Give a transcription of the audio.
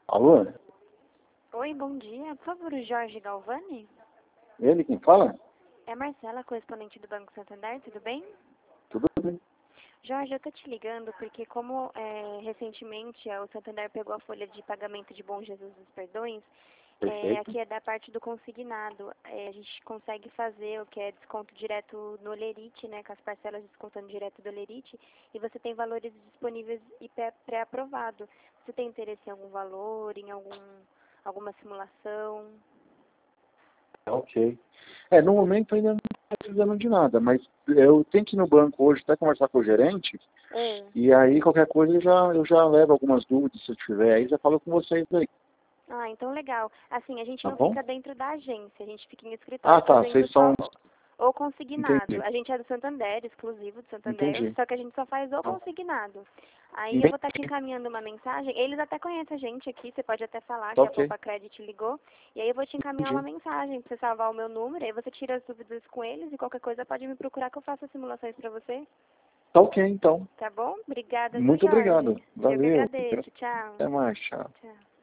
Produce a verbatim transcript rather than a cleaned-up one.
Alô? Oi, bom dia. Por favor, o Jorge Galvani? Ele quem fala? É a Marcela, correspondente do Banco Santander, tudo bem? Tudo bem. Jorge, eu tô te ligando porque como é, recentemente é, o Santander pegou a folha de pagamento de Bom Jesus dos Perdões, é, Perfeito. aqui é da parte do consignado. É, a gente consegue fazer o que é desconto direto no Olerite, né, com as parcelas descontando direto do Olerite, e você tem valores disponíveis e pré- pré-aprovado. Você tem interesse em algum valor, em algum, alguma simulação? Ok. É, no momento ainda não estou precisando de nada, mas eu tenho que ir no banco hoje até conversar com o gerente, É. e aí qualquer coisa eu já, eu já levo algumas dúvidas, se eu tiver, aí já falo com vocês aí, Ah, então legal. Assim, a gente tá não bom? fica dentro da agência, a gente fica em Ah, escritório tá, fazendo vocês só são... ou consignado. Entendi, A gente é do Santander, exclusivo do Santander, entendi. só que a gente só faz o Tá. consignado. Aí eu vou estar te Entendi, encaminhando uma mensagem, eles até conhecem a gente aqui, você pode até falar tá que a ok, Poupa Credit ligou, e aí eu vou te encaminhar uma entendi. mensagem pra você salvar o meu número, aí você tira as dúvidas com eles e qualquer coisa pode me procurar que eu faça simulações pra você, Tá ok, então. tá bom? Obrigada, viu, Muito Jorge? obrigado. Eu que Valeu. agradeço. Tchau. Até mais, tchau. Tchau.